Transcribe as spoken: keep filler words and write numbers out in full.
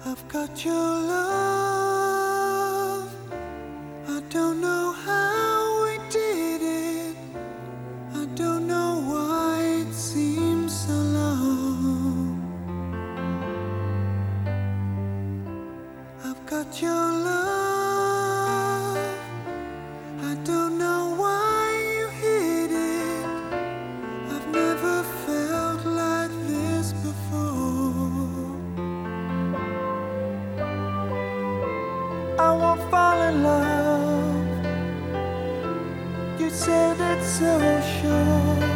I've got your love. I don't know how we did it. I don't know why it seems so long. I've got your love. I don't know why you hid it. I've never felt like this before. I won't fall in love. You said it's so sure.